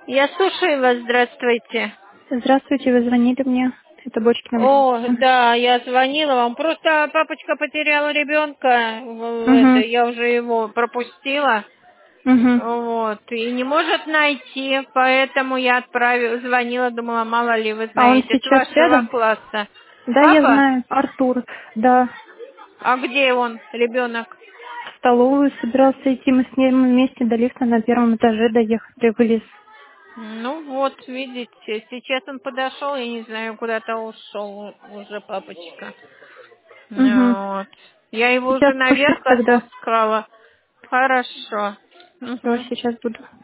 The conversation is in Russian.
Я слушаю вас, здравствуйте. Здравствуйте, вы звонили мне. Это Бочкина О, больница. да, я звонила вам. Просто папочка потерял ребенка. Угу. Я уже его пропустила. Угу. Вот. И не может найти, поэтому я звонила, думала, мало ли вы А он знаете, с сейчас вашего рядом? класса. Да, я Папа? знаю. Артур. Да. А где он, ребенок? В столовую собирался идти. Мы с ним вместе до лифта на первом этаже доехали, вылез. Ну вот, видите, сейчас он подошел, я не знаю, куда-то ушел уже папочка. Угу. Ну вот. Я его уже Сейчас спущусь наверх тогда. отпускала. Хорошо. Все, Мгм. сейчас буду.